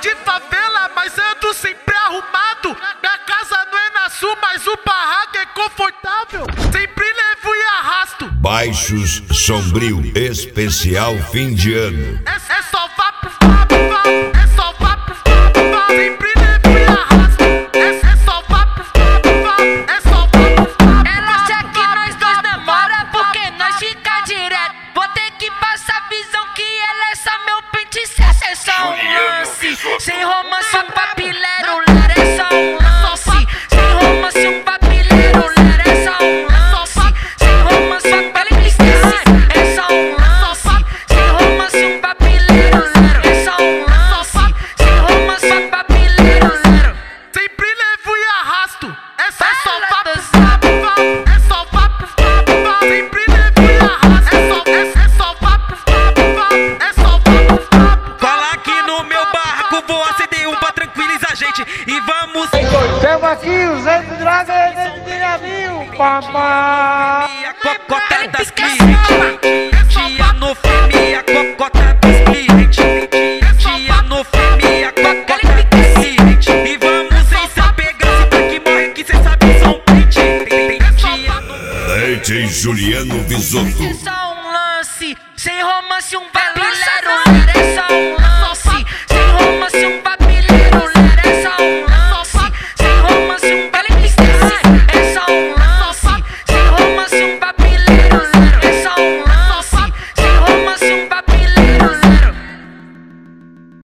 de favela, mas ando sempre arrumado. Minha casa não é na sul, mas o barraco é confortável. Sempre levo e arrasto. Baixos Sombrio, especial fim de ano. É só vá pro Fábio, é só vá pro Fábio. Sempre levo e arrasto. É só vá pro Fábio, é só vá pro Fábio. Ela acha que nós dois namora porque nós fica direto. Vou ter que passar a visão que ela é só meu pente certo. É só um lance, sem romance, um papilero, lara, é só um lance. Sem romance, um papilero, lara, é só um lance. Sem romance, um papilero, é só um lance. Sem romance, um papilero, lara, é só um lance. Sem romance, um papilero, lara. Sempre levo e arrasto. É só vá pro Fábio, é só vá pro Fábio. Sempre levo e arrasto. É só vá pro Fábio, é só vá pro Fábio. Cola aqui no meu barraco, vou acender um pra tranquilizar a gente. E vamos. Temos aqui usando droga de navio, papai. E a cocota das clientes. Tia no filme, a cocota das clientes. Tia no filme, a cocota das clientes. E vamos sem se apegar, se tá que morre que cê sabe são pente. Tia no DJ Juliano Visoto. É só um lance, sem romance, um papilero, lara, é só um lance.